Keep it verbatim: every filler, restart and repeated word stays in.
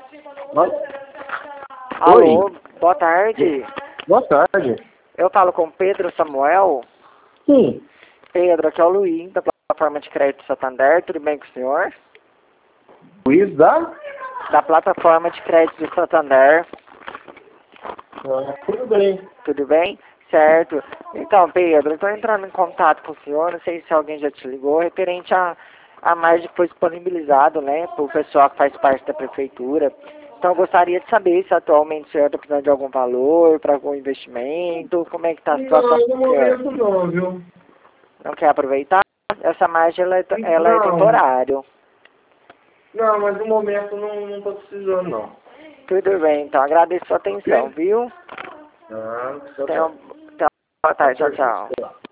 Alô, boa tarde. Boa tarde. Eu falo com Pedro Samuel. Sim. Pedro, aqui é o Luiz, da plataforma de crédito Santander. Tudo bem com o senhor? Luiz da? Da plataforma de crédito Santander. Ah, tudo bem. Tudo bem? Certo. Então, Pedro, eu estou entrando em contato com o senhor. Não sei se alguém já te ligou, referente a, a margem que foi disponibilizado, né, para o pessoal que faz parte da prefeitura. Então, eu gostaria de saber se atualmente o senhor está precisando de algum valor para algum investimento. Como é que está a situação? Não, no momento não, viu? Não quer aproveitar? Essa margem ela é, ela é Não. temporária. Não, mas no momento não, não tô precisando, não. Tudo bem, então agradeço a sua atenção, viu? Ah, tá Tenha bom. uma boa tarde, tchau, tchau.